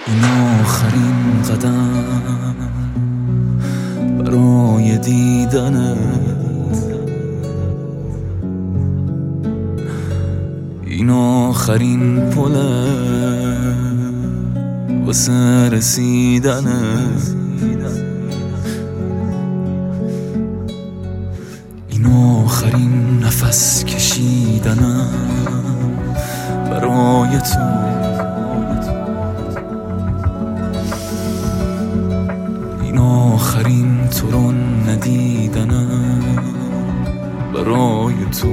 این آخرین قدم برای دیدنت، این آخرین پله واسه رسیدنت، این آخرین نفس کشیدنم برای تو، این آخرین تو رو ندیدنم برای تو.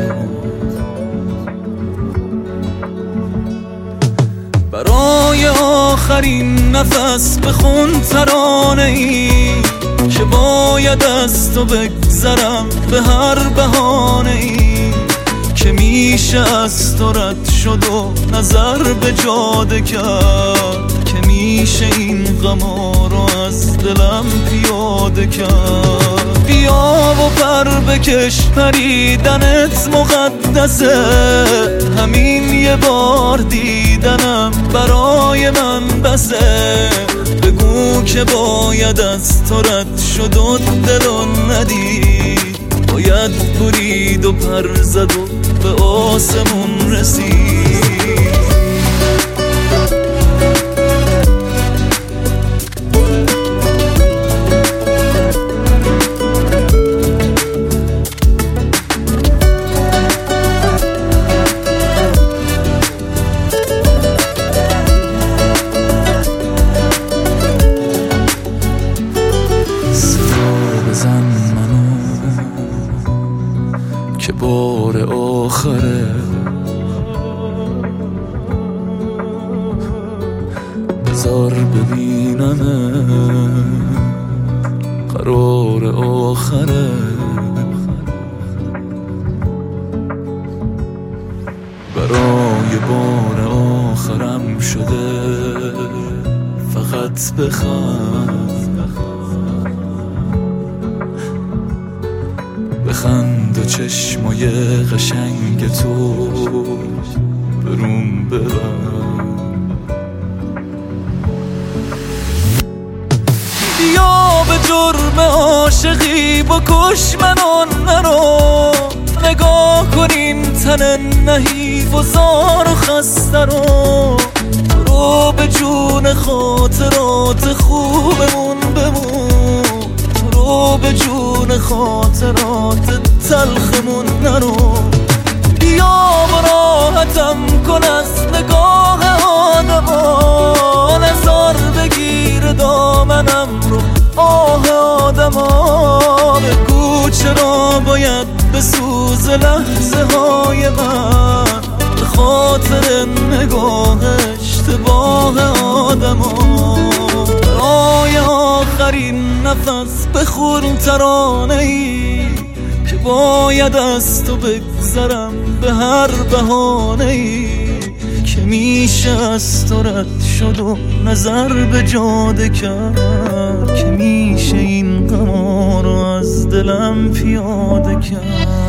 برای آخرین نفس بخون ترانه ای که باید از تو بگذرم به هر بهانه ای که میشه از تو رد شد و نظر به جاده کرد، که میشه این غما رو از دلم پیاده کرد. بیا و پر بکش، پریدنت مقدسه، همین یه بار دیدنم برای من بسه. بگو که باید از تو رد شد و دلو ندید، باید برید و پر زد و به آسمون رسید. بزن منو که بار آخره، بذار ببینم قرار آخره. برای بار آخرم شده فقط بخند و چشمای قشنگ تو بروم ببر. بیا به جرم عاشقی بکش منو نرو، نگاه کنین تن نحیف و زار و خسته رو به جون خاطرات خوبمون بمون، رو به جون خاطرات تلخمون نرو. بیا و راحتم کن از نگاه آدما، نزار بگیر دامنم رو آه آدما. بگو چرا باید بسوز لحظه های من به خاطر نگاه اشتباه آدما. برای آخرین نفس بخون ترانه ای که باید از تو بگذرم به هر بهانه ای که میشه از تو رد شد و نظر به جاده کرد، که میشه این غما رو از دلم پیاده کرد.